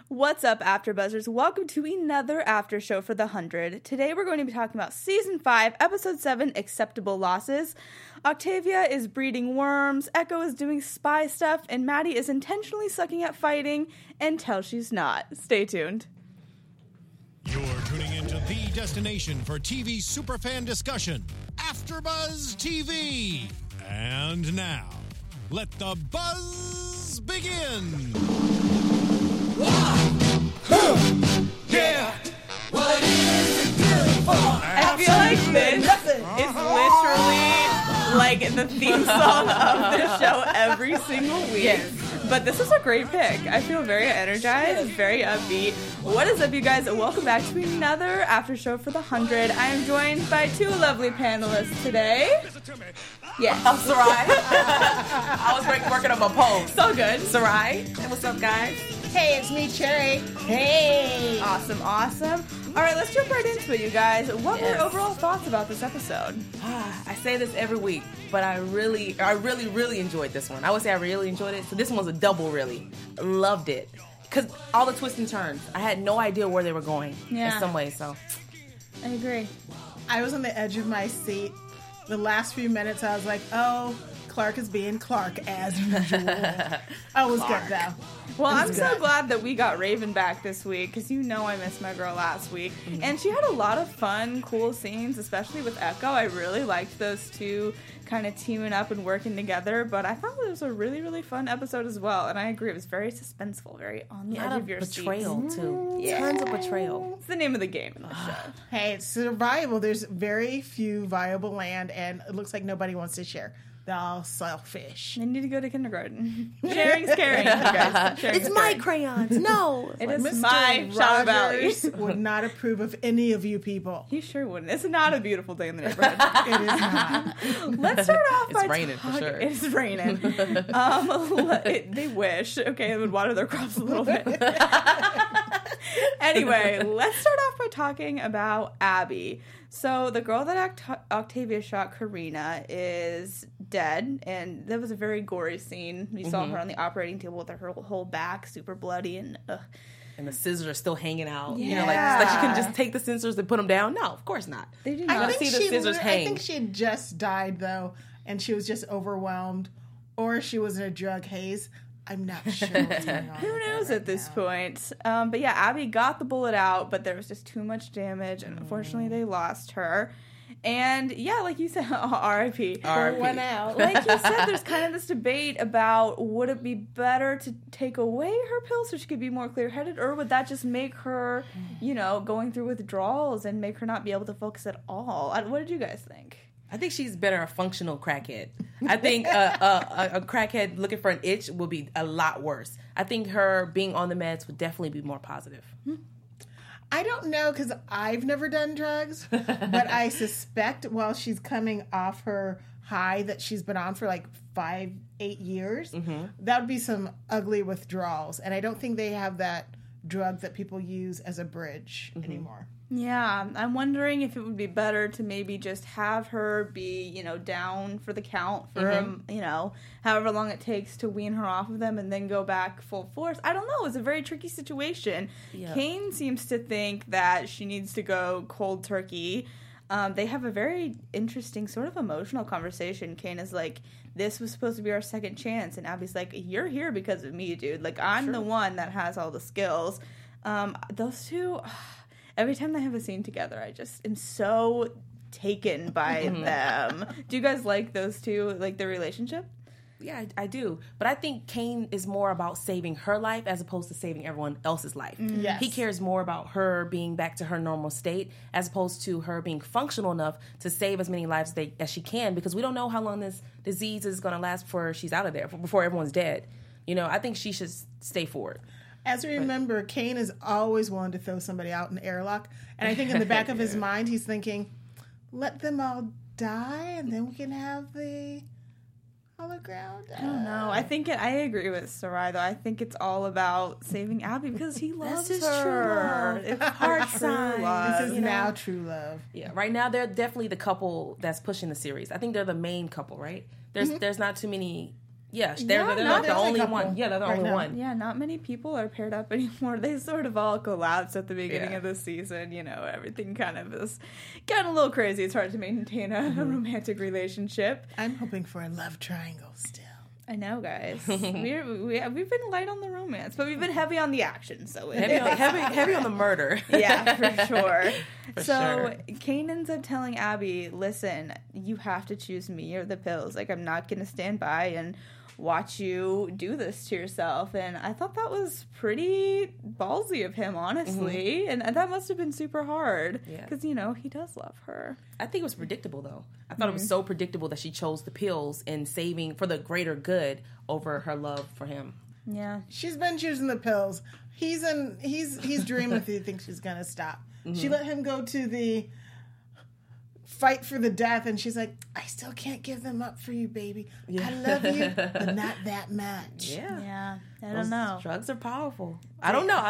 What's up, AfterBuzzers? Welcome to another after show for the 100. Today we're going to be talking about Season 5, Episode 7, Acceptable Losses. Octavia is breeding worms, Echo is doing spy stuff, and Maddie is intentionally sucking at fighting until she's not. Stay tuned. You're tuning into the destination for TV superfan discussion, AfterBuzz TV. And now, let the buzz begin. Yeah. What is it good for? I feel like this is literally like the theme song of this show every single week. Yes. But this is a great pick. I feel very energized, very upbeat. What is up, you guys? Welcome back to another after show for the 100. I am joined by two lovely panelists today. Yes. I'm Sarai. I was working on my pose. So good. Sarai. Hey, what's up, guys? Hey, it's me, Cherry. Hey. Awesome. All right, let's jump right into it, you guys. What were your overall thoughts about this episode? I say this every week, but I really enjoyed this one. I would say I really enjoyed it. So this one was a double really. Loved it. Because all the twists and turns. I had no idea where they were going in some way, so. I agree. I was on the edge of my seat. The last few minutes, I was like, oh, Clark is being Clark as usual. I was good, though. Well, I'm so glad that we got Raven back this week, because you know I missed my girl last week. Mm-hmm. And she had a lot of fun, cool scenes, especially with Echo. I really liked those two kind of teaming up and working together, but I thought it was a really, really fun episode as well. And I agree, it was very suspenseful, very on the edge of your seat. Betrayal, too. Yeah. Tons of betrayal. It's the name of the game in the show. Hey, it's survival. There's very few viable land, and it looks like nobody wants to share. They're all selfish. They need to go to kindergarten. Sharing's caring, you guys. It's my crayons. No. It is Mr. my Shadow Valley. Would not approve of any of you people. He sure wouldn't. It's not a beautiful day in the neighborhood. It is not. Let's start off by It's raining for sure. It's raining. They wish. Okay, it would water their crops a little bit. Anyway, let's start off by talking about Abby. So the girl that Octavia shot, Karina, is dead, and that was a very gory scene. We saw her on the operating table with her whole back super bloody, and the scissors are still hanging out. Yeah. You know, like she can just take the scissors and put them down. No, of course not. They do not. I see the scissors hang. I think she had just died, though, and she was just overwhelmed, or she was in a drug haze. I'm not sure what's going on. Who knows at this point? But yeah, Abby got the bullet out, but there was just too much damage, and unfortunately they lost her. And yeah, like you said, R.I.P. Went out. Like you said, there's kind of this debate about would it be better to take away her pills so she could be more clear-headed, or would that just make her, going through withdrawals and make her not be able to focus at all? What did you guys think? I think she's better a functional crackhead. I think a crackhead looking for an itch will be a lot worse. I think her being on the meds would definitely be more positive. I don't know, because I've never done drugs, but I suspect while she's coming off her high that she's been on for like 5-8 years, that would be some ugly withdrawals. And I don't think they have that drug that people use as a bridge anymore. Yeah, I'm wondering if it would be better to maybe just have her be, down for the count for, however long it takes to wean her off of them and then go back full force. I don't know. It's a very tricky situation. Yeah. Kane seems to think that she needs to go cold turkey. They have a very interesting sort of emotional conversation. Kane is like, this was supposed to be our second chance. And Abby's like, you're here because of me, dude. Like, I'm the one that has all the skills. Those two... Every time they have a scene together, I just am so taken by them. Do you guys like those two, like their relationship? Yeah, I do. But I think Kane is more about saving her life as opposed to saving everyone else's life. Yes. He cares more about her being back to her normal state as opposed to her being functional enough to save as many lives as she can, because we don't know how long this disease is going to last before she's out of there, before everyone's dead. I think she should stay forward. As we remember, Kane is always willing to throw somebody out in the airlock. And I think in the back of his mind, he's thinking, let them all die, and then we can have the hologram. I don't know. I agree with Sarai, though. I think it's all about saving Abby because he loves her. It's heart sign. This is now true love. Yeah, right now they're definitely the couple that's pushing the series. I think they're the main couple, right? There's not too many... Yeah, they're Yeah, not the there's a only couple one. Yeah, they're the right only now. one. Yeah, not many people are paired up anymore. They sort of all collapsed at the beginning Yeah. of the season. You know, everything kind of is getting a little crazy. It's hard to maintain a romantic relationship. I'm hoping for a love triangle still. I know, guys. We've been light on the romance, but we've been heavy on the action. So Heavy on the murder. yeah, for sure. For so sure. Kane ends up telling Abby, listen, you have to choose me or the pills. Like, I'm not going to stand by and watch you do this to yourself. And I thought that was pretty ballsy of him, honestly. And that must have been super hard. Yeah. Because, you know, he does love her. I think it was predictable, though. I thought it was so predictable that she chose the pills and saving for the greater good over her love for him. Yeah. She's been choosing the pills. He's dreaming if he thinks she's gonna stop. She let him go to the fight for the death, and she's like, I still can't give them up for you, baby. I love you, but not that much. Yeah. I Those don't know. Drugs are powerful. I don't know.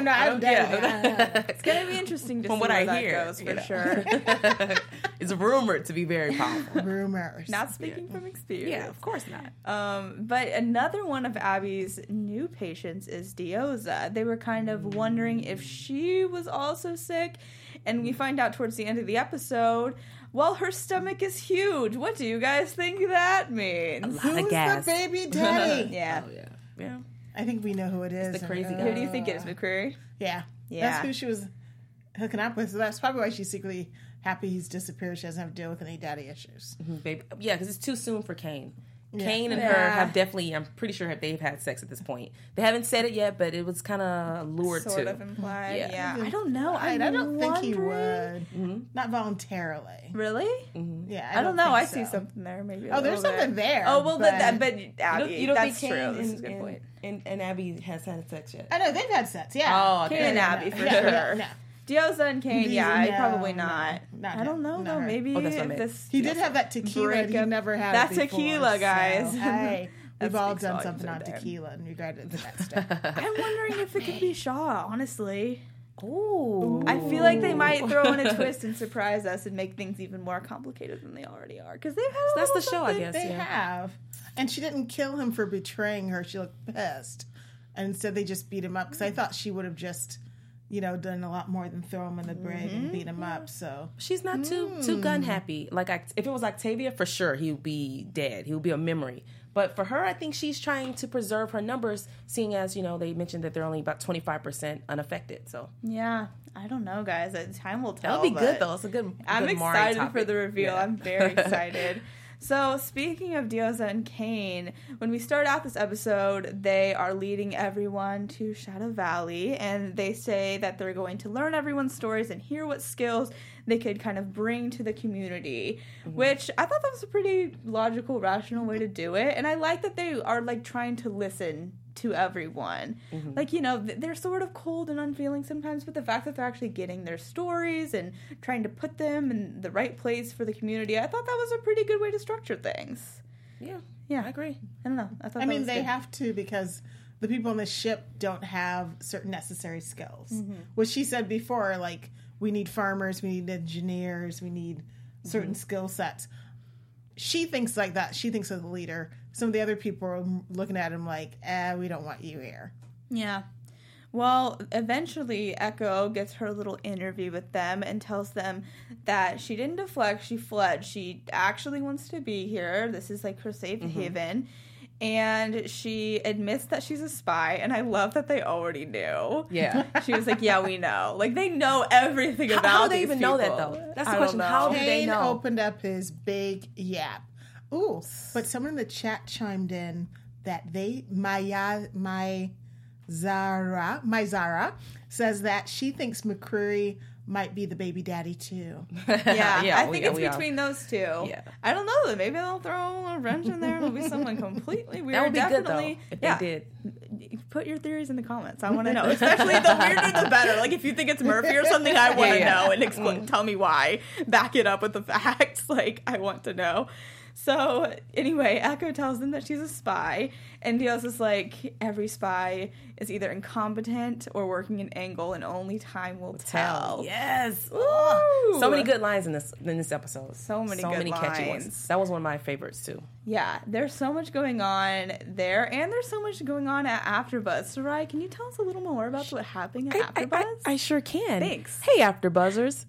It's going to be interesting to From see what where I that hear, goes, you for know. sure. It's rumored to be very powerful. Rumors. Not speaking from experience. Yeah, of course not. But another one of Abby's new patients is Dioza. They were kind of wondering if she was also sick, and we find out towards the end of the episode, well, her stomach is huge. What do you guys think that means? A lot of Who's gas. the baby daddy? Yeah. Oh, yeah. Yeah. I think we know who it is. the crazy guy. Who do you think it is, McCreary? Yeah. Yeah. That's who she was hooking up with. So that's probably why she's secretly happy he's disappeared. She doesn't have to deal with any daddy issues. Baby. Yeah, because it's too soon for Kane. Yeah. Kane and her have definitely, I'm pretty sure they've had sex at this point. They haven't said it yet, but it was kind of lured Sort to. of implied. Yeah. Yeah. I don't know. I don't think he wondering. would. Not voluntarily. Really? Yeah. I don't know. think I see so. something there. Maybe. Oh, there's something there. Oh well, but Abby, You don't that's think true. Kane This is a good point. and Abby has had sex yet? I know they've had sex. Yeah. Oh, okay. Kane and Abby for Yeah, sure. no. Dioza and Kane, No, probably not. not I don't him. know Not though. her. Maybe Oh, that's what I if meant. this He did have that tequila. break He up- never had that it before, tequila, guys. So, hey, That we've all speaks done volumes something on right there. tequila in regard to that stuff. I'm wondering if it could be Shaw. Honestly, Ooh. I feel like they might throw in a twist and surprise us and make things even more complicated than they already are. Because they've had That's a the little show, I something. guess. They Yeah. have. And she didn't kill him for betraying her. She looked pissed. And instead they just beat him up. Because I thought she would have just, done a lot more than throw him in the brig and beat him up. So She's not too gun happy. Like if it was Octavia, for sure he would be dead. He would be a memory. But for her, I think she's trying to preserve her numbers, seeing as they mentioned that they're only about 25% unaffected. So Yeah, I don't know, guys. Time will tell. that'll be good but though. It's a good. I'm good Maury excited for topic. the reveal. Yeah. I'm very excited. So, speaking of Dioza and Kane, when we start out this episode, they are leading everyone to Shadow Valley, and they say that they're going to learn everyone's stories and hear what skills they could kind of bring to the community, which I thought that was a pretty logical, rational way to do it. And I like that they are, trying to listen to everyone. They're sort of cold and unfeeling sometimes, but the fact that they're actually getting their stories and trying to put them in the right place for the community, I thought that was a pretty good way to structure things. Yeah, I agree. I don't know. I thought I that mean, was they good. have to because the people on the ship don't have certain necessary skills. What she said before, we need farmers, we need engineers, we need certain skill sets. She thinks like that. She thinks of the leader. Some of the other people are looking at him like, we don't want you here. Yeah. Well, eventually Echo gets her little interview with them and tells them that she didn't deflect, she fled. She actually wants to be here. This is her safe haven. And she admits that she's a spy, and I love that they already knew. Yeah. She was like, yeah, we know. They know everything about How do they these even know that, people. though? That's the I don't question. know. How do they Kane know? opened up his big yap. Ooh, but someone in the chat chimed in that Zara says that she thinks McCreary might be the baby daddy too. Yeah, I we- think it's we are. between those two. Yeah. I don't know. Maybe they'll throw a wrench in there and it'll be someone completely weird. That would be good, Definitely, though, if they did. Put your theories in the comments. I want to know. Especially the weirder, the better. If you think it's Murphy or something, I want to Yeah. know and explain. Tell me why. Back it up with the facts. I want to know. So anyway, Echo tells them that she's a spy, and Dios is like, every spy is either incompetent or working an angle, and only time will tell. Yes. Ooh. So many good lines in this episode. So many good catchy lines. ones. That was one of my favorites too. Yeah, there's so much going on there, and there's so much going on at AfterBuzz. Sarai, can you tell us a little more about what's happening at AfterBuzz? I sure can. Thanks. Hey, AfterBuzzers.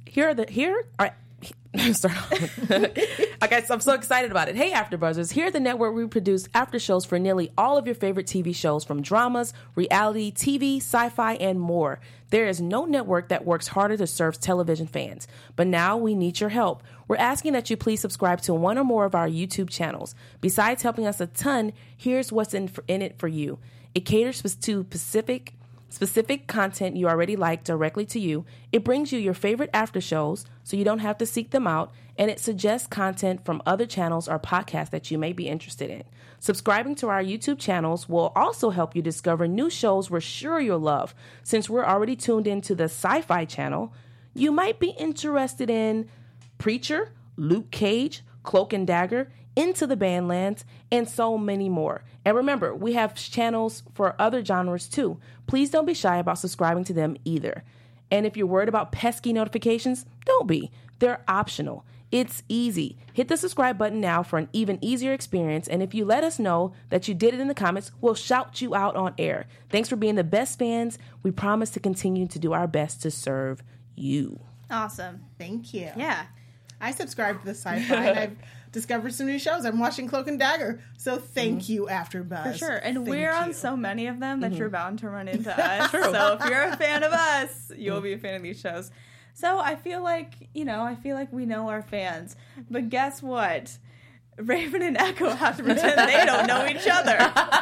Start off. Okay, so I'm so excited about it. Hey, AfterBuzzers. Here at the network, we produce after shows for nearly all of your favorite TV shows, from dramas, reality, TV, sci-fi, and more. There is no network that works harder to serve television fans. But now we need your help. We're asking that you please subscribe to one or more of our YouTube channels. Besides helping us a ton, here's what's in it for you. It caters to specific content you already like directly to you. It brings you your favorite after shows so you don't have to seek them out, and it suggests content from other channels or podcasts that you may be interested in. Subscribing to our YouTube channels will also help you discover new shows we're sure you'll love. Since we're already tuned into the Sci-Fi channel, you might be interested in Preacher, Luke Cage, Cloak and Dagger, Into the Badlands, and so many more. And remember, we have channels for other genres too. Please don't be shy about subscribing to them either. And if you're worried about pesky notifications, don't be. They're optional. It's easy. Hit the subscribe button now for an even easier experience. And if you let us know that you did it in the comments, we'll shout you out on air. Thanks for being the best fans. We promise to continue to do our best to serve you. Awesome. Thank you. Yeah. I subscribed to the Sci-Fi, and I've discovered some new shows. I'm watching Cloak and Dagger, so thank you, AfterBuzz. For sure. And Thank we're on you. so many of them that you're bound to run into us. So if you're a fan of us, you'll be a fan of these shows. So I feel like we know our fans. But guess what? Raven and Echo have to pretend they don't know each other.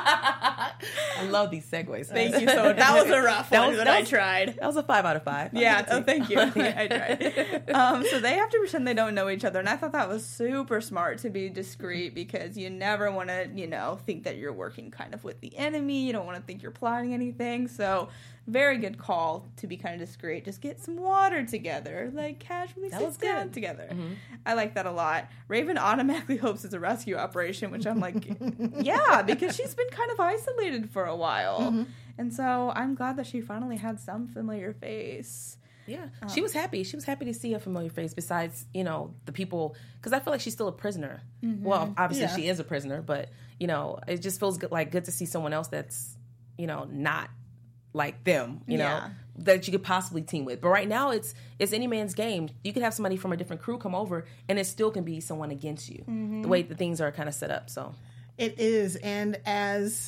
I love these segues. Thank you so much. That was a rough one, but I tried. That was a 5 out of 5. Yeah, thank you. I tried. So they have to pretend they don't know each other, and I thought that was super smart to be discreet, because you never want to, think that you're working kind of with the enemy. You don't want to think you're plotting anything. So very good call to be kind of discreet. Just get some water together, like casually sit down together. Mm-hmm. I like that a lot. Raven automatically hopes it's a rescue operation, which I'm like, yeah, because she's been kind of isolated for a while. Mm-hmm. And so I'm glad that she finally had some familiar face. Yeah, she was happy. She was happy to see a familiar face besides, the people, because I feel like she's still a prisoner. Mm-hmm. Well, obviously she is a prisoner, but, it just feels good to see someone else that's, not like them, that you could possibly team with. But right now it's any man's game. You could have somebody from a different crew come over, and it still can be someone against you, the way the things are kind of set up. So it is. And as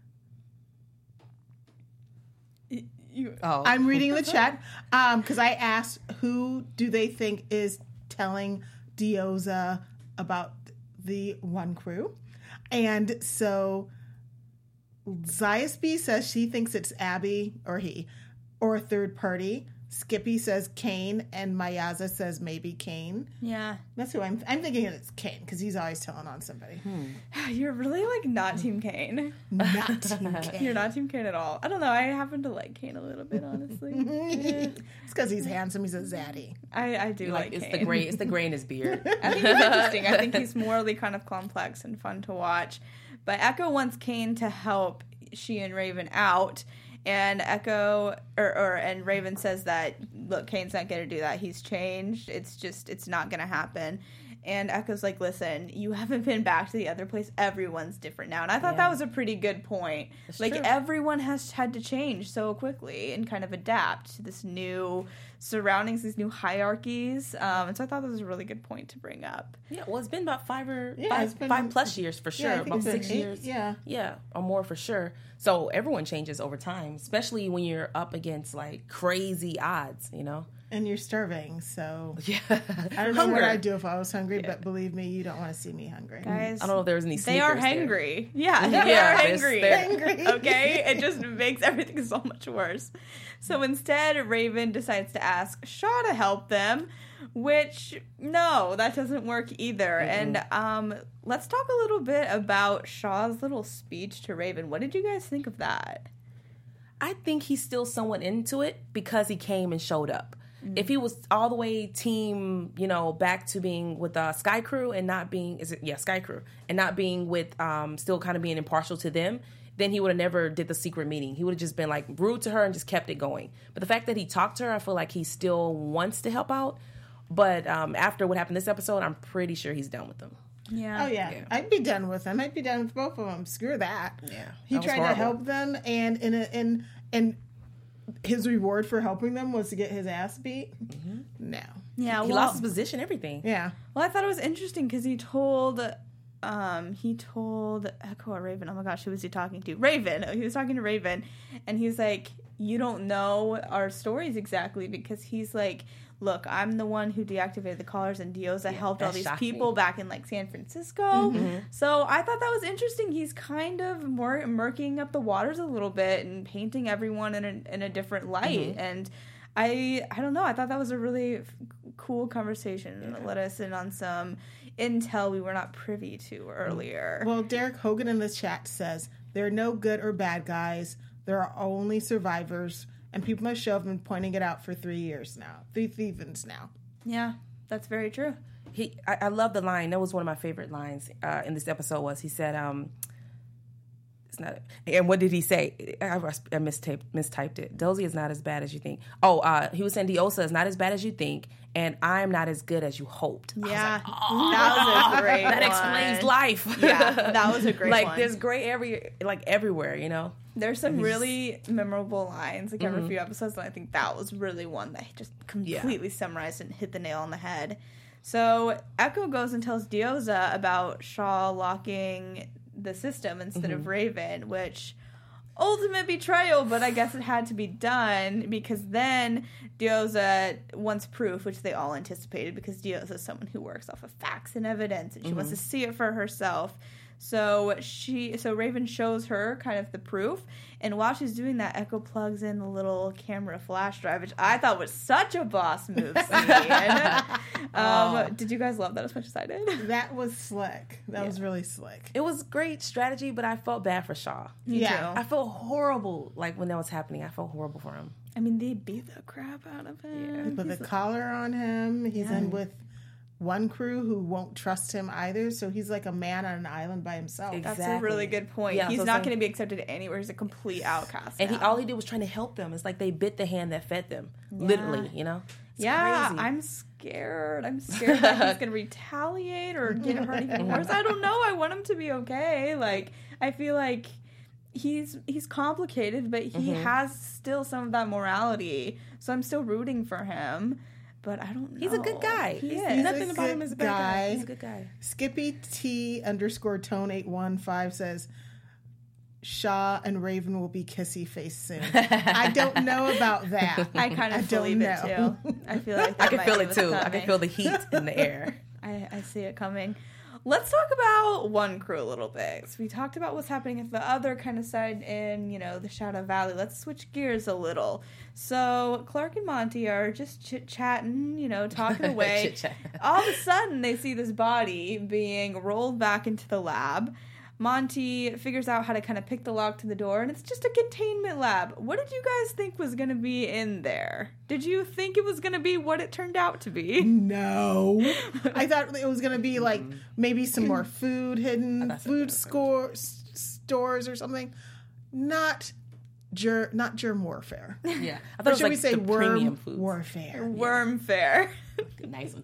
I'm reading the chat, because I asked who do they think is telling Dioza about the one crew. And so Zayas B says she thinks it's Abby or he, or a third party. Skippy says Kane, and Mayaza says maybe Kane. Yeah. That's who I'm thinking it's Kane, because he's always telling on somebody. You're really, not Team Kane. Not Team Kane. You're not Team Kane at all. I don't know. I happen to like Kane a little bit, honestly. It's because he's handsome. He's a zaddy. I do like it's Kane. It's the gray in his beard. I think he's interesting. I think he's morally kind of complex and fun to watch. But Echo wants Kane to help she and Raven out. And Echo and Raven says that, look, Kane's not going to do that. He's changed. It's not going to happen. And Echo's like, listen, you haven't been back to the other place. Everyone's different now. And I thought that was a pretty good point. That's true. Everyone has had to change so quickly and kind of adapt to this new surroundings, these new hierarchies. And so I thought that was a really good point to bring up. Yeah, well, it's been about 5 plus years for sure. Yeah, about 6 years. Yeah, or more for sure. So everyone changes over time, especially when you're up against crazy odds, And you're starving, so yeah. I don't know what I'd do if I was hungry, but believe me, you don't want to see me hungry. Guys, I don't know if there was any sneakers. They are hangry. Yeah, they Yeah, are hangry. Hangry. Okay? It just makes everything so much worse. So instead, Raven decides to ask Shaw to help them, which, no, that doesn't work either. Mm-hmm. And let's talk a little bit about Shaw's little speech to Raven. What did you guys think of that? I think he's still somewhat into it because he came and showed up. If he was all the way team, back to being with Sky Crew and not being, Sky Crew, and not being with, still kind of being impartial to them, then he would have never did the secret meeting. He would have just been like rude to her and just kept it going. But the fact that he talked to her, I feel like he still wants to help out. But after what happened this episode, I'm pretty sure he's done with them. Yeah. Oh, yeah. I'd be done with him. I'd be done with both of them. Screw that. Yeah. He tried to help them, and in his reward for helping them was to get his ass beat. Mm-hmm. No. Yeah. He lost his position, everything. Yeah. Well, I thought it was interesting because he told Echo or Raven. Oh my gosh, who was he talking to? Raven. He was talking to Raven, and he's like, "You don't know our stories exactly," because he's like, "Look, I'm the one who deactivated the collars, and Diosa helped all these people back in like San Francisco." Mm-hmm. So I thought that was interesting. He's kind of more murking up the waters a little bit and painting everyone in a different light. Mm-hmm. And I don't know. I thought that was a really cool conversation. Yeah. It let us in on some intel we were not privy to earlier. Well, Derek Hogan in the chat says, there are no good or bad guys. There are only survivors. And people must show have been pointing it out for 3 years now. 3 seasons now. Yeah, that's very true. I love the line. That was one of my favorite lines in this episode was he said, it's not, and what did he say? I mistyped it. Dozy is not as bad as you think. He was saying Diosa is not as bad as you think, and I'm not as good as you hoped. Yeah, that was a great That explains life. Yeah, that was a great one. There's gray everywhere, There's some really memorable lines, like every few episodes, and I think that was really one that just completely summarized and hit the nail on the head. So Echo goes and tells Diosa about Shaw locking the system instead of Raven, which ultimate betrayal, but I guess it had to be done because then Diosa wants proof, which they all anticipated because Diosa is someone who works off of facts and evidence and she wants to see it for herself. So Raven shows her kind of the proof, and while she's doing that, Echo plugs in the little camera flash drive, which I thought was such a boss move scene. Did you guys love that as much as I did? That was slick. That was really slick. It was great strategy, but I felt bad for Shaw. Me too. I felt horrible, when that was happening. I felt horrible for him. I mean, they beat the crap out of him. Yeah. They put the collar on him. He's in with one crew who won't trust him either, so he's like a man on an island by himself. Exactly. That's a really good point. Yeah, he's not going to be accepted anywhere. He's a complete outcast. And all he did was trying to help them. It's like they bit the hand that fed them, literally. It's crazy. I'm scared. I'm scared that he's going to retaliate or get hurt even worse. I don't know. I want him to be okay. I feel like he's complicated, but he has still some of that morality. So I'm still rooting for him. But I don't know. He's a good guy. He is. Nothing about him is a bad guy. He's a good guy. Skippy T _tone815 says, Shaw and Raven will be kissy face soon. I don't know about that. I kind of believe it too. I feel like I can feel it too. I can feel the heat in the air. I see it coming. Let's talk about One Crew a little bit. So we talked about what's happening at the other kind of side in, the Shadow Valley. Let's switch gears a little. So Clark and Monty are just chit-chatting, talking away. All of a sudden, they see this body being rolled back into the lab. Monty figures out how to kind of pick the lock to the door, and it's just a containment lab. What did you guys think was going to be in there? Did you think it was going to be what it turned out to be? No. I thought it was going to be maybe some more food hidden, food stores or something. Not germ warfare. Yeah. I thought should we say worm food warfare? Wormfare. Nice one.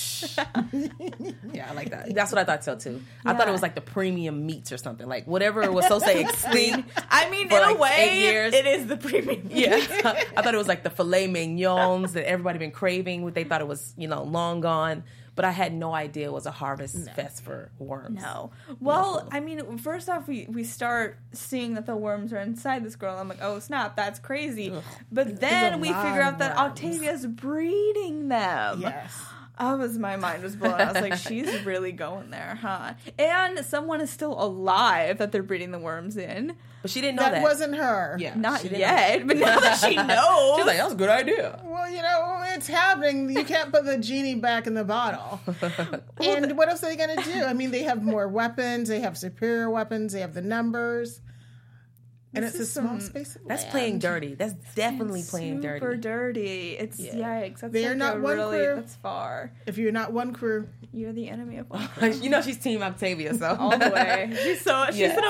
Yeah, I like that. That's what I thought so too. I thought it was the premium meats or something. Whatever was supposed to extinct. I mean, in a way, 8 years. It is the premium meat. Yeah. I thought it was the filet mignons that everybody been craving. They thought it was, long gone. But I had no idea it was a harvest fest for worms. No. Well, I mean, first off, we start seeing that the worms are inside this girl. I'm like, oh, snap, that's crazy. Ugh. But then we figure out that Octavia's breeding them. Yes. My mind was blown. I was like, she's really going there, huh? And someone is still alive that they're breeding the worms in. But she didn't know that. That wasn't her. Yeah, not yet, but now that she knows. She's like, that was a good idea. Well, it's happening. You can't put the genie back in the bottle. And what else are they going to do? I mean, they have more weapons. They have superior weapons. They have the numbers. And it's a small space of That's land. playing dirty. That's definitely playing dirty. Super dirty. It's yikes. That's They're like not a one really crew. that's far. If you're not one crew, You're the enemy of one crew. You know she's Team Octavia, so All the way. She's an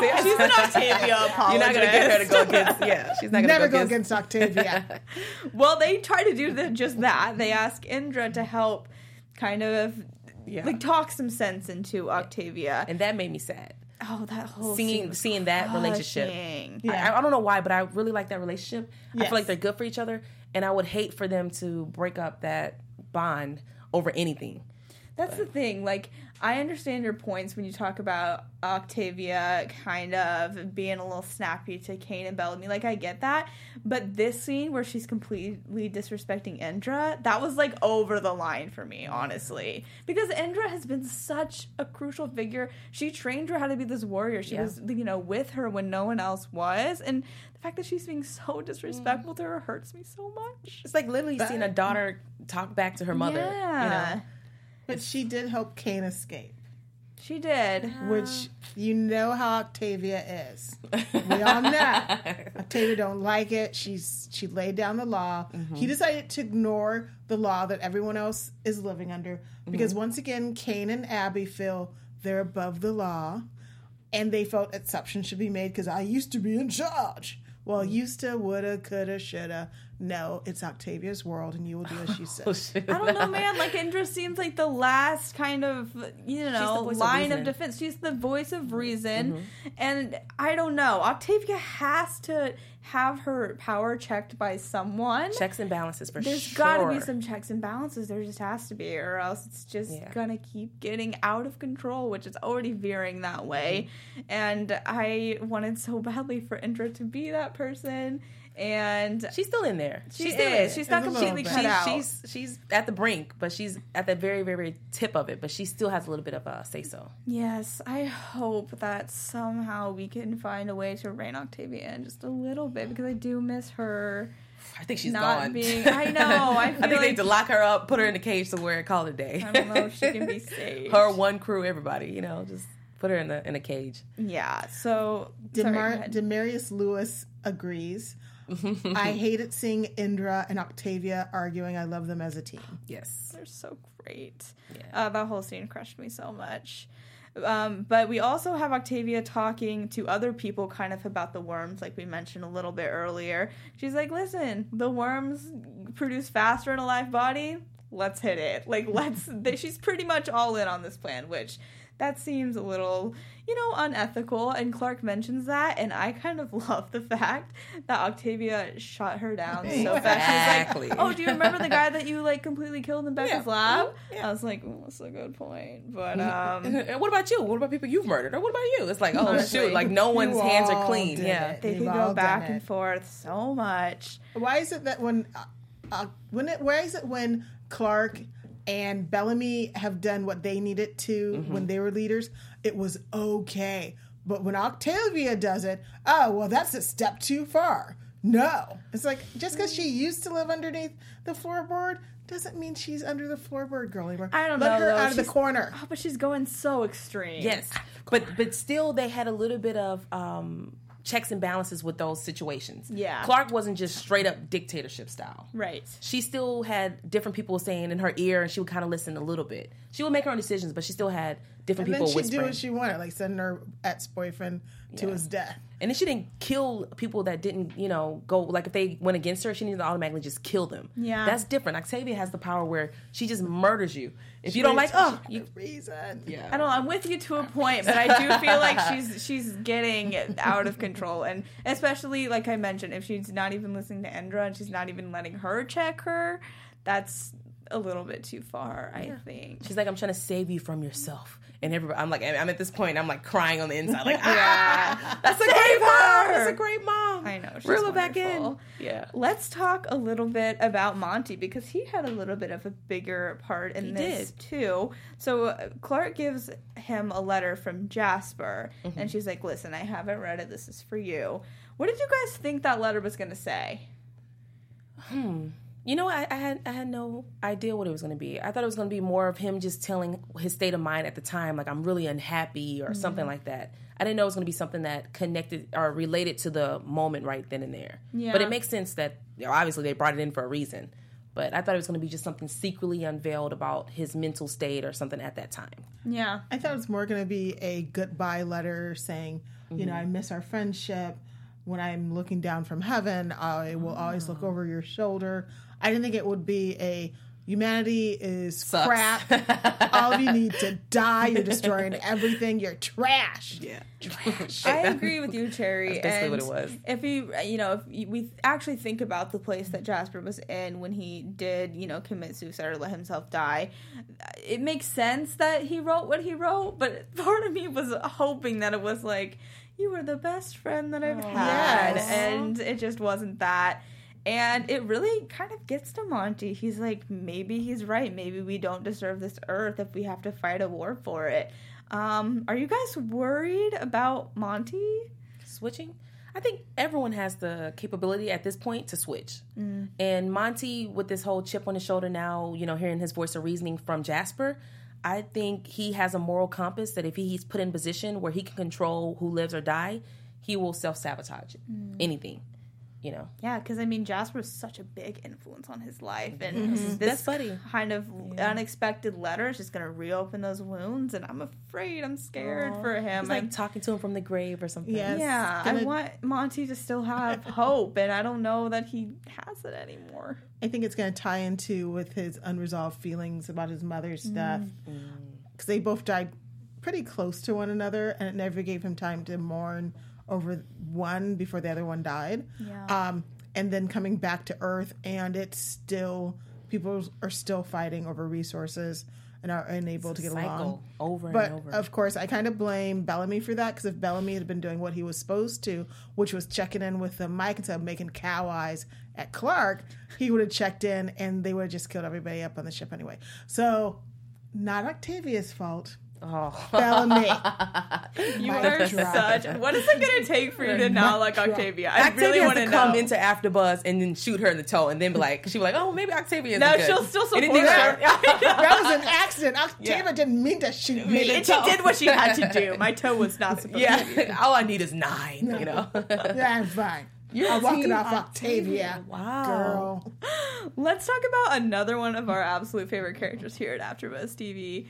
Octavia apologist. you're not gonna get her to go against. Yeah, she's not gonna never go go against Octavia. Well, they try to do just that. They ask Indra to help kind of like talk some sense into Octavia. and that made me sad. Oh, that whole Seeing that relationship. Yeah. I don't know why, but I really like that relationship. I Yes. feel like they're good for each other, and I would hate for them to break up that bond over anything. That's the thing. Like, I understand your points when you talk about Octavia kind of being a little snappy to Kane and Bellamy. Like, I get that. But this scene where she's completely disrespecting Indra, that was, like, over the line for me, honestly. Because Indra has been such a crucial figure. She trained her how to be this warrior. She was, with her when no one else was. And the fact that she's being so disrespectful to her hurts me so much. It's like literally seeing a daughter talk back to her mother. Yeah. You know? But she did help Kane escape. She did. Which, you know how Octavia is. We all know. Octavia don't like it. She laid down the law. He decided to ignore the law that everyone else is living under. Because once again, Kane and Abby feel they're above the law. And they felt exception should be made because I used to be in charge. Well, used to, woulda, coulda, shoulda. No, it's Octavia's world, and you will do as she says. I don't know, man. Like, Indra seems like the last kind of, line of defense. She's the voice of reason. And I don't know. Octavia has to have her power checked by someone. Checks and balances for There's sure. got to be some checks and balances. There just has to be, or else it's just going to keep getting out of control, which is already veering that way. And I wanted so badly for Indra to be that person. And She's still in there. she is. She's not completely cut out. She's at the brink, but she's at the very, very tip of it. But she still has a little bit of a say-so. Yes, I hope that somehow we can find a way to rein Octavia in just a little bit because I do miss her. I think she's not gone. being. I know. I feel think like they need to lock her up, put her in a cage somewhere, and call it a day. I don't know if she can be saved. Her one crew, everybody, just put her in a cage. Yeah. So sorry, go ahead. Demarius Lewis agrees. I hated seeing Indra and Octavia arguing. I love them as a team. Yes. They're so great. Yeah. That whole scene crushed me so much. But we also have Octavia talking to other people kind of about the worms, like we mentioned a little bit earlier. She's like, listen, the worms produce faster in a live body. Let's hit it. Like, she's pretty much all in on this plan, which that seems a little, unethical. And Clark mentions that, and I kind of love the fact that Octavia shot her down so fast. She's like, oh, do you remember the guy that you, completely killed in Becca's lab? Yeah. I was like, that's a good point. But, And what about you? What about people you've murdered? Or what about you? It's like, oh, Honestly, shoot. Like, no one's hands are all clean. did Yeah. it. they We've can all go back done and it. forth so much. Why is it that when Clark and Bellamy have done what they needed to when they were leaders, it was okay. But when Octavia does it, oh, well, that's a step too far. No. It's like, just because she used to live underneath the floorboard doesn't mean she's under the floorboard, girl, anymore. I don't Let know, her though. out of the She's- corner. Oh, but she's going so extreme. Yes. But still, they had a little bit of checks and balances with those situations. Yeah. Clark wasn't just straight up dictatorship style. Right. She still had different people saying in her ear, and she would kind of listen a little bit. She would make her own decisions, but she still had different And people then she'd whispering. do what she wanted, like sending her ex-boyfriend to his death. And then she didn't kill people that didn't, go, like if they went against her, she didn't automatically just kill them. Yeah. That's different. Octavia has the power where she just murders you. If you don't like, you. Reason. Yeah. I don't know. I'm with you to a point, but I do feel like she's getting out of control, and especially like I mentioned, if she's not even listening to Indra and she's not even letting her check her, that's a little bit too far. I think. She's like, I'm trying to save you from yourself. And everybody, I'm at this point, I'm like crying on the inside, like, that's a great mom. That's a great mom. I know. She's Reel her back in. wonderful. Yeah. Let's talk a little bit about Monty because he had a little bit of a bigger part in this too. So Clark gives him a letter from Jasper, and she's like, "Listen, I haven't read it. This is for you." What did you guys think that letter was going to say? I had no idea what it was going to be. I thought it was going to be more of him just telling his state of mind at the time, like I'm really unhappy or something like that. I didn't know it was going to be something that connected or related to the moment right then and there. Yeah. But it makes sense that obviously they brought it in for a reason. But I thought it was going to be just something secretly unveiled about his mental state or something at that time. Yeah. I thought it was more going to be a goodbye letter saying, you know, I miss our friendship. When I'm looking down from heaven, I will always look over your shoulder. I didn't think it would be a humanity is Sucks. crap. All of you need to die. You're destroying everything. You're trash. Yeah. Trash. I agree with you, Cherry. That's basically and what it was. If we actually think about the place that Jasper was in when he did, commit suicide or let himself die, it makes sense that he wrote what he wrote. But part of me was hoping that it was like, you were the best friend that I've had, Yes. and it just wasn't that. And it really kind of gets to Monty. He's like, maybe he's right. Maybe we don't deserve this earth if we have to fight a war for it. Are you guys worried about Monty? Switching? I think everyone has the capability at this point to switch. And Monty, with this whole chip on his shoulder now, hearing his voice of reasoning from Jasper, I think he has a moral compass that if he's put in a position where he can control who lives or die, he will self-sabotage anything. Yeah, because Jasper's such a big influence on his life, and this That's funny. kind of unexpected letter is just going to reopen those wounds, and I'm scared for him. He's like talking to him from the grave or something. Yes. Yeah, Gonna- I want Monty to still have hope, and I don't know that he has it anymore. I think it's going to tie into with his unresolved feelings about his mother's death. Because they both died pretty close to one another, and it never gave him time to mourn over one before the other one died. Yeah. And then coming back to Earth, and it's still, people are still fighting over resources and are unable to get Cycle along. over But, and over. of course, I kind of blame Bellamy for that, because if Bellamy had been doing what he was supposed to, which was checking in with the mic instead of making cow eyes at Clark, he would have checked in, and they would have just killed everybody up on the ship anyway. So, not Octavia's fault. Oh. Bellamy. You Mic are drop. such. What is it going to take for you to not like drop. Octavia? I Octavia really has want to to come know. into AfterBuzz and then shoot her in the toe, and then be like, she'll be like, oh, maybe Octavia is No, good. she'll still support Anything her. That was an accident. Octavia didn't mean to shoot me. And she did what she had to do. My toe was not supposed to be. Yeah, all I need is 9. Yeah, I'm fine. You're I'm walking team off Octavia. Octavia. Wow. Girl. Let's talk about another one of our absolute favorite characters here at AfterBuzz TV,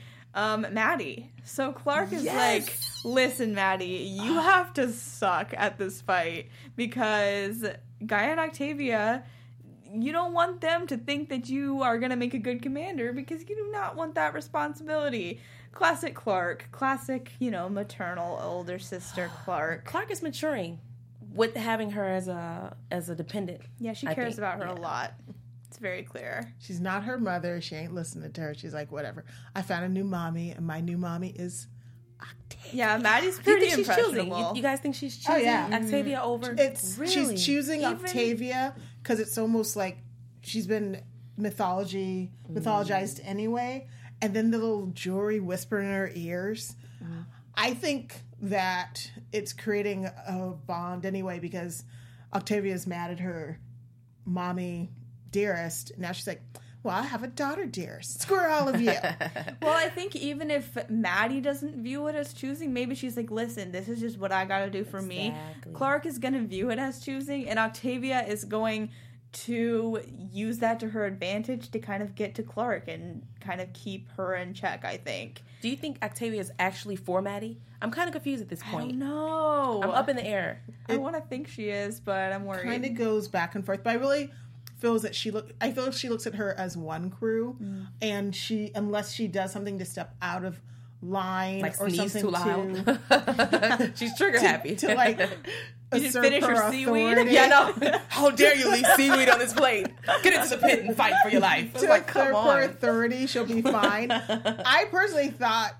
Maddie. So Clark is like, listen, Maddie, you have to suck at this fight because Gaia and Octavia, you don't want them to think that you are going to make a good commander because you do not want that responsibility. Classic Clark. Classic, maternal older sister Clark. Clark is maturing with having her as a dependent. Yeah, she I cares think. about her a Yeah. lot. It's very clear. She's not her mother. She ain't listening to her. She's like, whatever. I found a new mommy, and my new mommy is Octavia. Yeah, Maddie's Do you pretty think she's choosing? impressionable. You guys think she's choosing yeah. Octavia over? It's really? she's choosing Even- Octavia because it's almost like she's been mythologized anyway, and then the little jewelry whisper in her ears. I think that it's creating a bond anyway because Octavia's mad at her mommy dearest. Now she's like, well, I have a daughter dearest. Screw all of you. Well, I think even if Maddie doesn't view it as choosing, maybe she's like, listen, this is just what I gotta do for me. Exactly. Clark is gonna view it as choosing, and Octavia is going to use that to her advantage to kind of get to Clark and kind of keep her in check, I think. Do you think Octavia is actually for Maddie? I'm kind of confused at this I point. don't know. I'm up in the air. I want to think she is, but I'm worried. Kind of goes back and forth, but I really feels that I feel like she looks at her as one crew, and unless she does something to step out of line Like or sneeze something too loud. She's trigger happy. to like You didn't assert finish her your seaweed? authority. Yeah, no. How dare you leave seaweed on this plate? Get into the pit and fight for your life. It's To like, come assert her on. authority, she'll be fine. I personally thought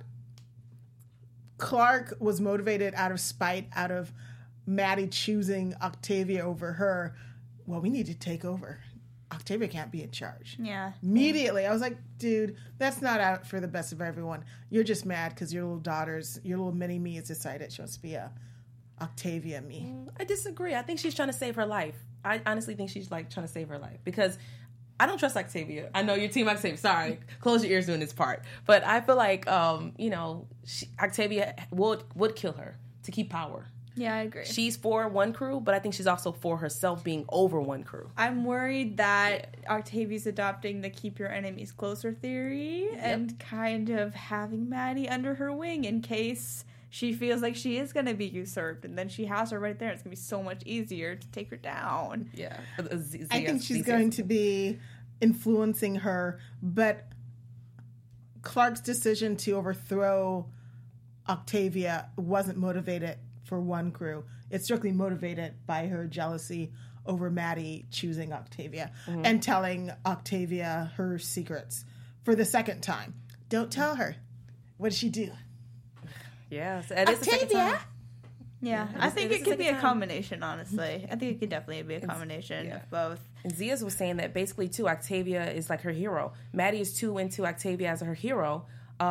Clark was motivated out of spite, out of Maddie choosing Octavia over her. Well, we need to take over. Octavia can't be in charge. Yeah. Immediately, I was like, dude, that's not out for the best of everyone. You're just mad because your little mini me has decided she wants to be a Octavia me. I disagree. I think she's trying to save her life. I honestly think she's like trying to save her life because I don't trust Octavia. I know you're Team Octavia. Sorry, close your ears doing this part. But I feel like Octavia would kill her to keep power. Yeah, I agree. She's for one crew, but I think she's also for herself being over one crew. I'm worried that Octavia's adopting the keep your enemies closer theory and kind of having Maddie under her wing in case she feels like she is going to be usurped, and then she has her right there. It's going to be so much easier to take her down. Yeah. I think she's going to be influencing her, but Clark's decision to overthrow Octavia wasn't motivated for one crew. It's strictly motivated by her jealousy over Maddie choosing Octavia and telling Octavia her secrets for the second time. Don't tell her. What did she do? Yeah, so it is the second time. Yeah, I think it could be a combination, honestly. I think it could definitely be a combination of both. And Zia's was saying that basically, too, Octavia is like her hero. Maddie is too into Octavia as her hero.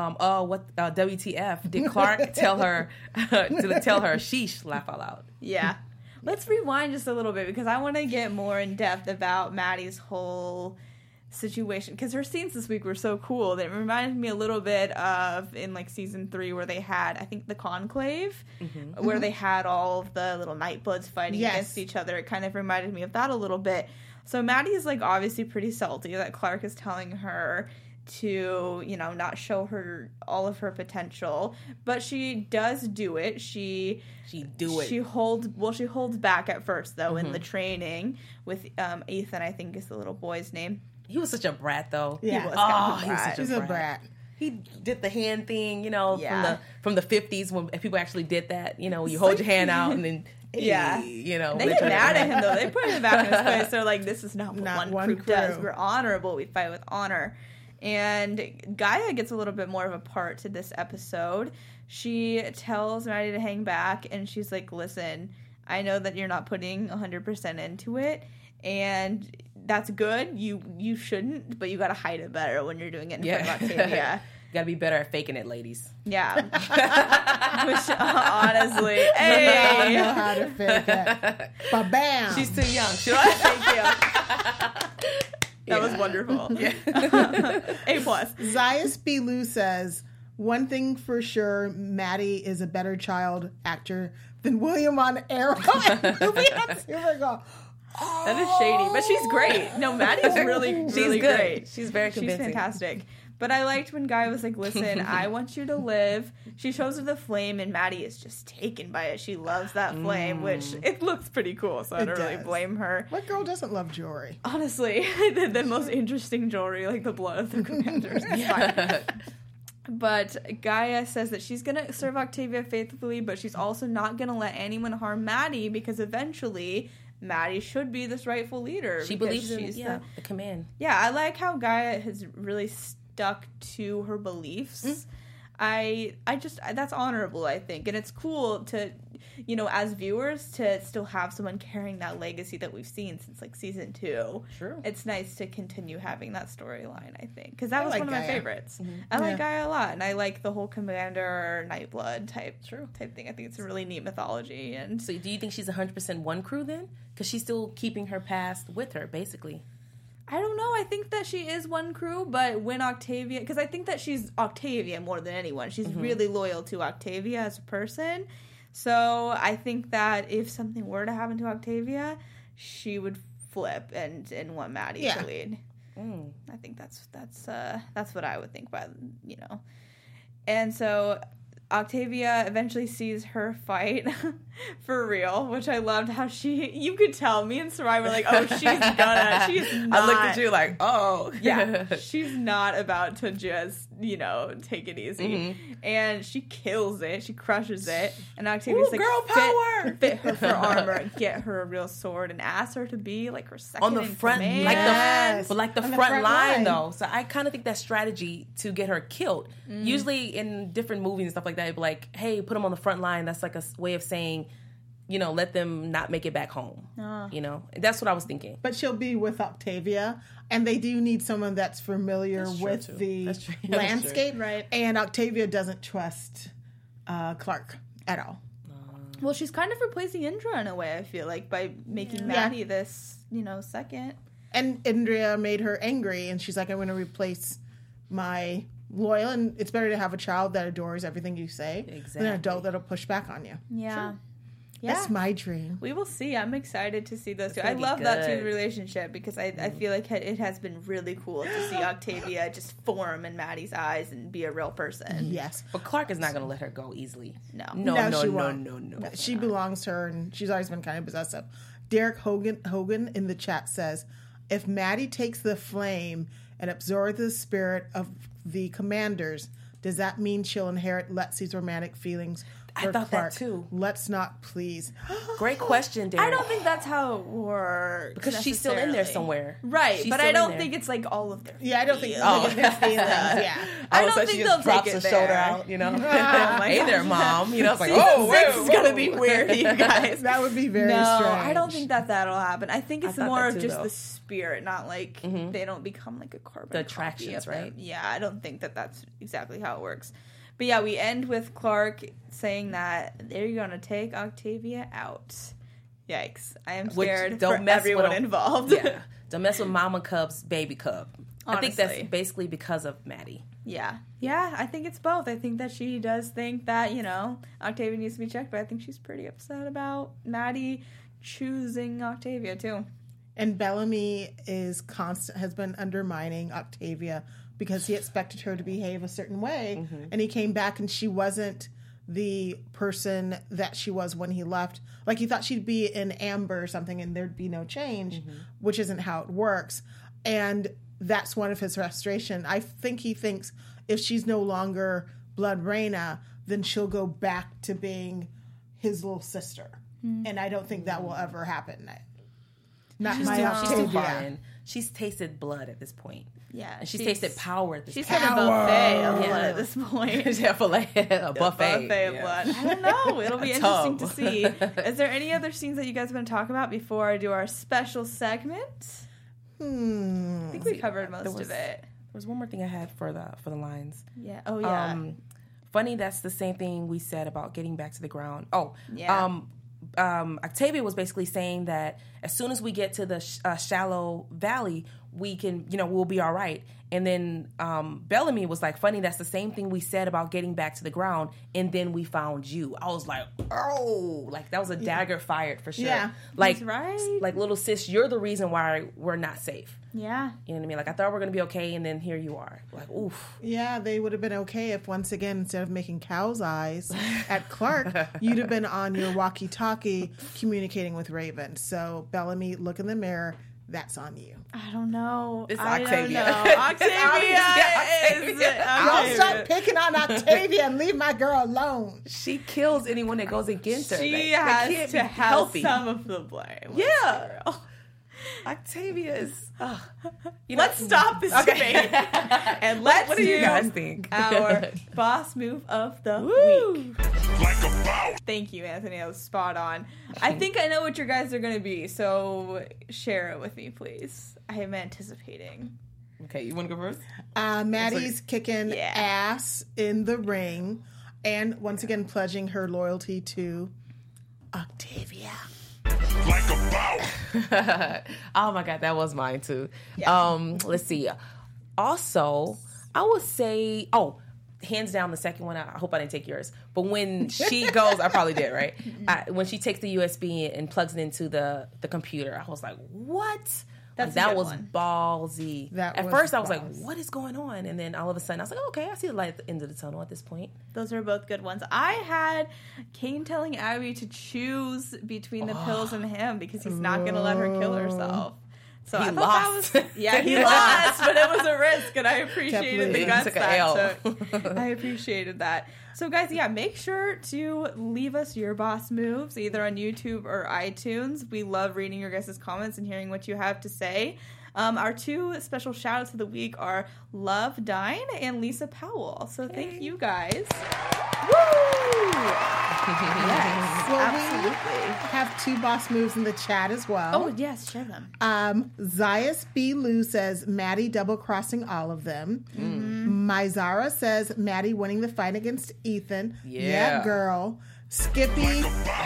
WTF? Did Clark tell her sheesh, laugh out loud? Yeah. Let's rewind just a little bit because I want to get more in depth about Maddie's whole situation, because her scenes this week were so cool that it reminded me a little bit of in like season 3 where they had, I think, the Conclave, where they had all of the little Nightbloods fighting against each other. It kind of reminded me of that a little bit. So Maddie is like obviously pretty salty that Clark is telling her to, you know, not show her all of her potential, but she does do it. She holds back at first though in the training with Ethan, I think is the little boy's name. He was such a brat though. Yeah. He was such He's a brat. He did the hand thing, you know, from the 50s when people actually did that. You know, you It's hold like, your hand out and then, you know. They get mad at him, though. They put him back in his place. They're like, this is not what one crew does. We're honorable. We fight with honor. And Gaia gets a little bit more of a part to this episode. She tells Maddie to hang back, and she's like, listen, I know that you're not putting 100% into it, and that's good. You shouldn't, but you gotta hide it better when you're doing it in front of Octavia. You gotta be better at faking it, ladies. Yeah. Which, honestly, I know how to fake it. Ba-bam! She's too young. Thank you. That was wonderful. Yeah. A+. Zayas Bilou says, one thing for sure, Maddie is a better child actor than William on Arrow and Ruby on Supergirl. That is shady, but she's great. No, Maddie's really good. great. She's very convincing. She's fantastic. But I liked when Guy was like, listen, I want you to live. She shows her the flame, and Maddie is just taken by it. She loves that flame, which it looks pretty cool, so I don't really blame her. What girl doesn't love jewelry? Honestly, the most interesting jewelry, like the blood of the commanders. But Gaia says that she's going to serve Octavia faithfully, but she's also not going to let anyone harm Maddie, because eventually Maddie should be this rightful leader. She believes she's the command. Yeah, I like how Gaia has really stuck to her beliefs. I just, that's honorable, I think. And it's cool to, you know, as viewers, to still have someone carrying that legacy that we've seen since, like, season 2. True. It's nice to continue having that storyline, I think. Because that was one of my favorites. Mm-hmm. I like Gaia a lot. And I like the whole Commander Nightblood type thing. I think it's a really neat mythology. And so do you think she's 100% one crew then? Because she's still keeping her past with her, basically. I don't know. I think that she is one crew, but when Octavia... Because I think that she's Octavia more than anyone. She's really loyal to Octavia as a person. So I think that if something were to happen to Octavia, she would flip and want Maddie to lead. I think that's what I would think, but, you know. And so Octavia eventually sees her fight for real, which I loved how you could tell me and Sarai were like, oh, she's not. I looked at you like, oh. Yeah, she's not about to just, you know, take it easy. And she kills it. She crushes it. And Octavia's like, girl power! Fit her for armor, get her a real sword, and ask her to be like her second on the front, command. like the front line though. So I kind of think that strategy to get her killed. Usually in different movies and stuff like that, it'd be like, hey, put them on the front line. That's like a way of saying, you know, let them not make it back home. You know, that's what I was thinking. But she'll be with Octavia, and they do need someone that's familiar with the landscape. Right. And Octavia doesn't trust Clark at all. Well, she's kind of replacing Indra in a way, I feel like, by making Maddie this, you know, second. And Indra made her angry, and she's like, I'm going to replace my loyal, and it's better to have a child that adores everything you say than an adult that'll push back on you. Yeah. Sure. Yeah. That's my dream. We will see. I'm excited to see those two. I gonna be love that good. two relationship because I feel like it has been really cool to see Octavia just form in Maddie's eyes and be a real person. Yes. But Clark is not going to let her go easily. No. She won't. She belongs to her, and she's always been kind of possessive. Derek Hogan in the chat says, if Maddie takes the flame and absorbs the spirit of the commanders, does that mean she'll inherit Lexi's romantic feelings I for thought Clark? that too. Let's not, please. Great question, Derek. I don't think that's how it works. Because she's still in there somewhere. Right, She's but still I in don't there. think it's like all of their Yeah, I don't think Oh. it's their feelings. Yeah. I don't so think she they'll just drops take her it shoulder there. out, you know? my Hey gosh. there, Mom. You know, it's like, Season oh, 6 whoa, is going to be weird, you guys. That would be very no, strange. I don't think that'll happen. I think it's thought more that of too, just though. the spirit, not like they don't become like a carbon The copy attractions, of them. right? Yeah, I don't think that's exactly how it works. But yeah, we end with Clark saying that they're going to take Octavia out. Yikes. I am scared for everyone involved. Yeah. Don't mess with Mama Cub's baby cub. I think that's Honestly. basically because of Maddie. Yeah. Yeah, I think it's both. I think that she does think that, Octavia needs to be checked, but I think she's pretty upset about Maddie choosing Octavia, too. And Bellamy has been undermining Octavia because he expected her to behave a certain way, and he came back and she wasn't the person that she was when he left. Like, he thought she'd be in amber or something and there'd be no change, which isn't how it works. And that's one of his frustration. I think he thinks if she's no longer Blood Reina, then she'll go back to being his little sister. And I don't think that will ever happen. Not She's my too Octavia. far in. She's tasted blood at this point. Yeah. And she's tasted power at this She's point. had a buffet of blood at this point. Yeah, for like a buffet. Buffet of blood. I don't know. It'll be A interesting tub. to see. Is there any other scenes that you guys want to talk about before I do our special segment? I think we covered most of it. There was one more thing I had for the lines. Yeah. Oh, yeah. Funny, that's the same thing we said about getting back to the ground. Oh, Yeah. Octavia was basically saying that as soon as we get to the shallow valley, we can, we'll be all right. And then Bellamy was like, funny, that's the same thing we said about getting back to the ground, and then we found you. I was like, oh, like that was a dagger fired for sure. Yeah. Like, He's right. like, little sis, you're the reason why we're not safe. Yeah. You know what I mean? Like, I thought we were going to be okay, and then here you are. Like, oof. Yeah, they would have been okay if once again, instead of making cow's eyes at Clark, you'd have been on your walkie-talkie communicating with Raven. So, Bellamy, look in the mirror. That's on you. I don't know. It's I Octavia. don't know. Octavia is... Y'all stop picking on Octavia and leave my girl alone. She kills anyone that goes against her. She They has can't to be have healthy. some of the blame. Yeah. Octavia is. Let's stop this debate and let's What do you do guys think? our boss move of the week. Like a bow. Thank you, Anthony. That was spot on. I think I know what your guys are going to be, so share it with me, please. I am anticipating. Okay, you want to go first? Maddie's kicking Yeah. ass in the ring and once again pledging her loyalty to Octavia. Like a bow. Oh my god, that was mine too. Let's see. Also, I would say, hands down, the second one. I hope I didn't take yours. But when she goes, I probably did, right? When she takes the USB and plugs it into the computer, I was like, what? That's Like, a that good was one. ballsy. That At was first, I was like, ballsy. what is going on? And then all of a sudden, I was like, okay, I see the light at the end of the tunnel at this point. Those are both good ones. I had Kane telling Abby to choose between the pills and him because he's not going to let her kill herself. So He I thought lost. that was he lost, but it was a risk, and I appreciated the He guts took a that L. took. I appreciated that. So guys, yeah, make sure to leave us your boss moves either on YouTube or iTunes. We love reading your guys' comments and hearing what you have to say. Our two special shout outs of the week are Love Dine and Lisa Powell. So thank you guys. Woo! Yes, Well, absolutely. we have two boss moves in the chat as well. Oh, yes, share them. Zayas B. Lou says Maddie double crossing all of them. Mizara says Maddie winning the fight against Ethan. Yeah. Girl. Skippy.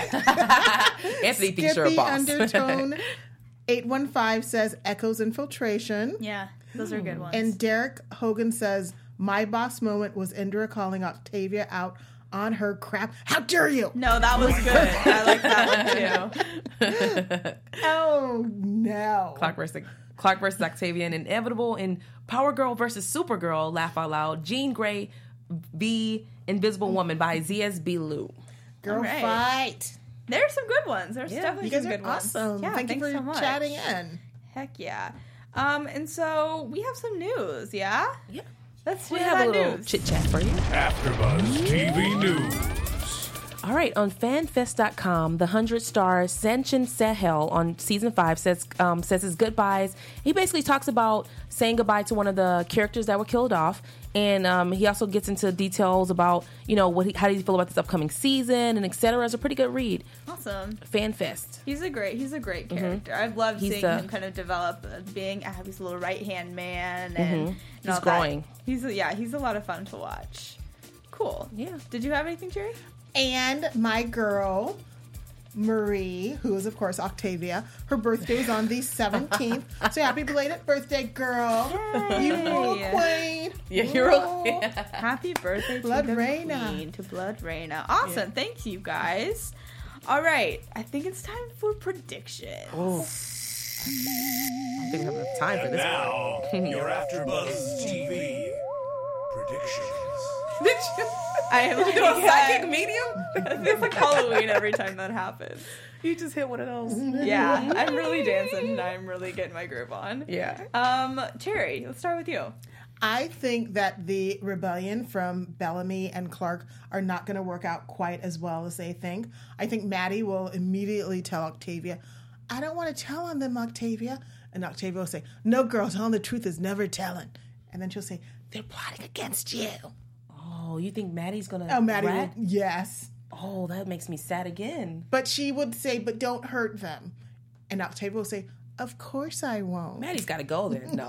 Anthony thinks you're a Skippy boss. Undertone 815 says Echoes Infiltration. Yeah, those are good ones. And Derek Hogan says My boss moment was Indra calling Octavia out on her crap. How dare you? No, that was good. I like that one too. Oh, no. Clark versus Octavia, and Inevitable, and Power Girl versus Supergirl, laugh out loud. Jean Grey v. Invisible Woman by ZSB Lou. Girl, All right. fight. There's some good ones. There's definitely You guys some are good ones. awesome. Yeah, Thank you thanks for so much. chatting in. Heck yeah. And so we have some news, yeah? Yeah. Let's do We have a that little news. chit chat for you. AfterBuzz TV News. All right, on fanfest.com, the 100-star Sanchin Sahel on season 5 says his goodbyes. He basically talks about saying goodbye to one of the characters that were killed off, and he also gets into details about, how do you feel about this upcoming season and etc. It's a pretty good read. Awesome. FanFest. He's a great character. I've loved He's seeing him kind of develop, being he's a little right-hand man, and He's all growing. That. He's a lot of fun to watch. Cool. Yeah. Did you have anything, Cherry? And my girl, Marie, who is, of course, Octavia, her birthday is on the 17th. So happy belated birthday, girl. Yay. You rule, queen. Yeah, you're Rule. Happy birthday Blood to the Reina. queen, to Blood Reina. Awesome. Thank you, guys. All right. I think it's time for predictions. Oh. I don't think we have enough time for this Now, your AfterBuzz TV predictions. I am like, one. Psychic medium? It feels like Halloween every time that happens. You just hit one of those. Yeah, I'm really dancing and I'm really getting my groove on. Yeah. Cherry, let's start with you. I think that the rebellion from Bellamy and Clark are not going to work out quite as well as they think. I think Maddie will immediately tell Octavia, I don't want to tell on them, Octavia. And Octavia will say, no, girl, telling the truth is never telling. And then she'll say, they're plotting against you. Oh, you think Maddie's gonna Oh, Maddie will, rat? yes. Oh, that makes me sad again. But she would say, but don't hurt them. And Octavia will say, of course I won't. Maddie's got to go there. No.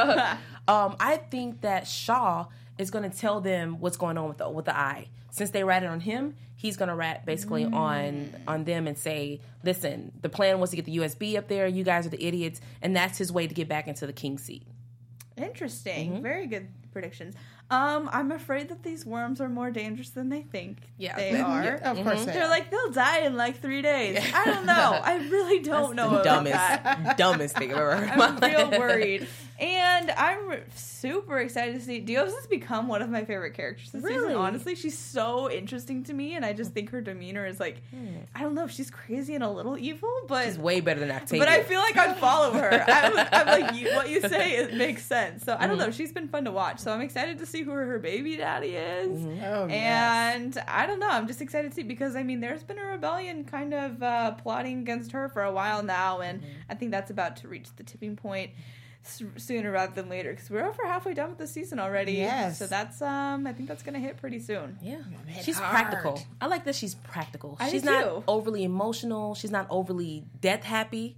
I think that Shaw is going to tell them what's going on with the eye. Since they ratted on him, he's going to rat basically on them and say, listen, the plan was to get the USB up there. You guys are the idiots. And that's his way to get back into the king seat. Interesting. Very good predictions. I'm afraid that these worms are more dangerous than they think they are. Of course they They're are. like, they'll die in like 3 days. I don't know. I really don't know about that. Dumbest thing I've ever heard. I'm real worried. And I'm super excited to see Dios has become one of my favorite characters this season. Honestly, she's so interesting to me, and I just think her demeanor is like, I don't know if she's crazy and a little evil, but She's way better than Octavia. but I feel like I follow her. I'm like, what you say, it makes sense. So I don't know. She's been fun to watch. So I'm excited to see who her baby daddy is. Oh, yes. And I don't know. I'm just excited to see because, I mean, there's been a rebellion kind of plotting against her for a while now. And I think that's about to reach the tipping point sooner rather than later because we're over halfway done with the season already. Yes. So that's, I think that's going to hit pretty soon. Yeah. hit She's hard. practical. I like that she's practical. I She's do not too. overly emotional. She's not overly death happy.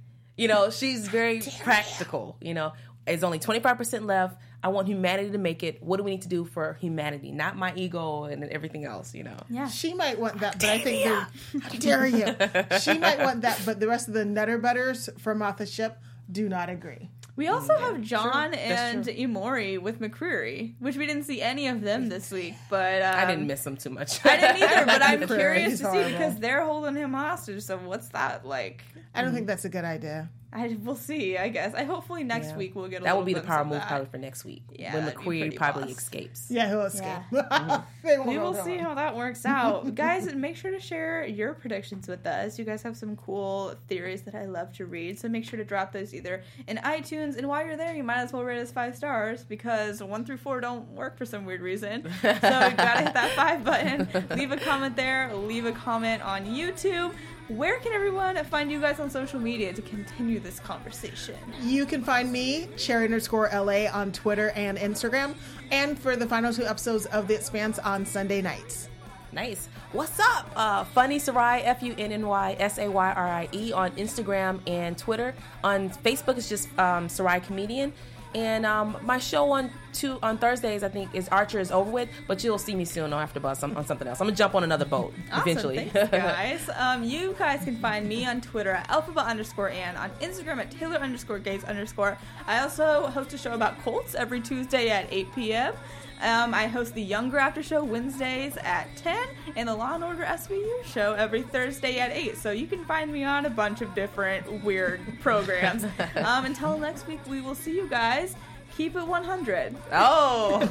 She's very practical. There's only 25% left. I want humanity to make it. What do we need to do for humanity? Not my ego and everything else, Yeah. She might want that, but I think how dare you? She might want that, but the rest of the Nutter Butters from off the ship do not agree. We also have John That's and true. Imori with McCreary, which we didn't see any of them this week, but I didn't miss them too much. I didn't either, but I'm McCreary, curious he's to see horrible. because they're holding him hostage. So what's that like? I don't think that's a good idea. We'll see. I guess. Hopefully next Yeah. week we'll get. That would be the glimpse power of move that. probably for next week. Yeah, when that'd be McQuarrie pretty probably boss. escapes. Yeah, he'll escape. Yeah. They won't We will hold see on. how that works out. Guys, make sure to share your predictions with us. You guys have some cool theories that I love to read, so make sure to drop those either in iTunes, and while you're there, you might as well rate us 5 stars, because 1 through 4 don't work for some weird reason. So you gotta hit that 5 button. Leave a comment there. Leave a comment on YouTube. Where can everyone find you guys on social media to continue this conversation? You can find me, Cherry_LA, on Twitter and Instagram, and for the final 2 episodes of The Expanse on Sunday nights. Nice. What's up? Funny Sarai, FUNNYSAYRIE on Instagram and Twitter. On Facebook, it's just Sarai Comedian. And my show on Thursdays, I think, is Archer is over with, but you'll see me soon on AfterBuzz on something else. I'm going to jump on another boat eventually. Thanks, guys. You guys can find me on Twitter at Alphaba_Ann, on Instagram at Taylor_Gaze_. I also host a show about Colts every Tuesday at 8 p.m. I host the Younger After Show Wednesdays at 10 and the Law & Order SVU show every Thursday at 8. So you can find me on a bunch of different weird programs. Until next week, we will see you guys. Keep it 100. Oh.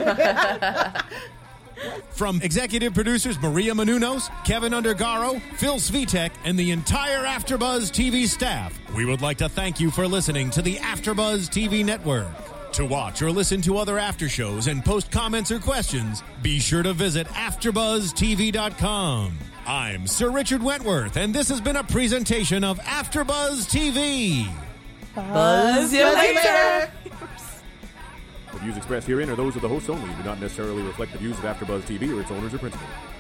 From executive producers Maria Menounos, Kevin Undergaro, Phil Svitek, and the entire AfterBuzz TV staff, we would like to thank you for listening to the AfterBuzz TV network. To watch or listen to other after shows and post comments or questions, be sure to visit AfterBuzzTV.com. I'm Sir Richard Wentworth, and this has been a presentation of AfterBuzz TV. Buzz you later. The views expressed herein are those of the hosts only and do not necessarily reflect the views of AfterBuzz TV or its owners or principals.